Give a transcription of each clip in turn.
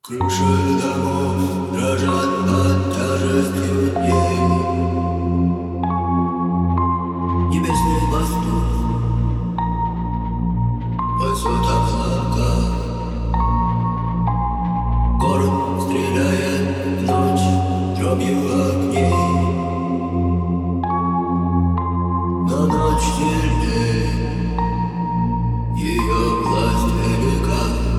Крыши домов дрожат под тяжестью дней. Небесный пастух пасет облака. Город стреляет в ночь дробью огней. Но ночь сильнее, ее власть велика.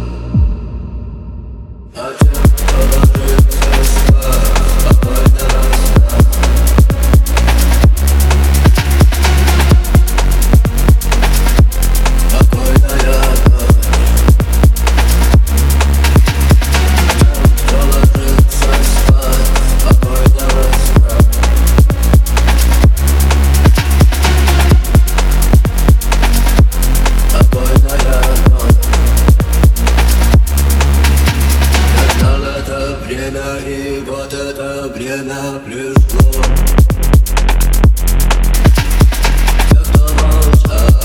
И вот это время пришло. Те, кто молчал,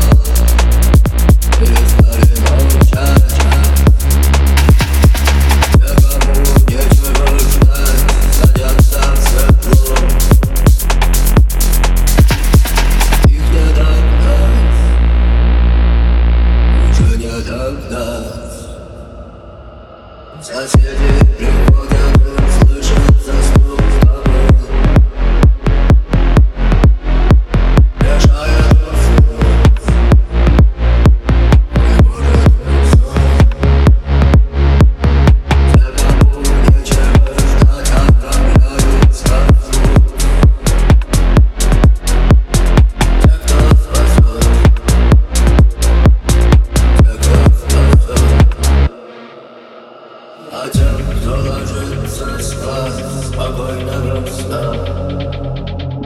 перестали молчать. Те, кому нечего ждать, садятся в седло. Их не догнать, уже не догнать. Соседи приходят и слышат за стук тобой. Решает вопрос, не может быть сон. Те, кому нечего ждать, отправляются в суд. Те, кто спасет, те, кто спасет. А тем, кто ложится спать, спокойного сна.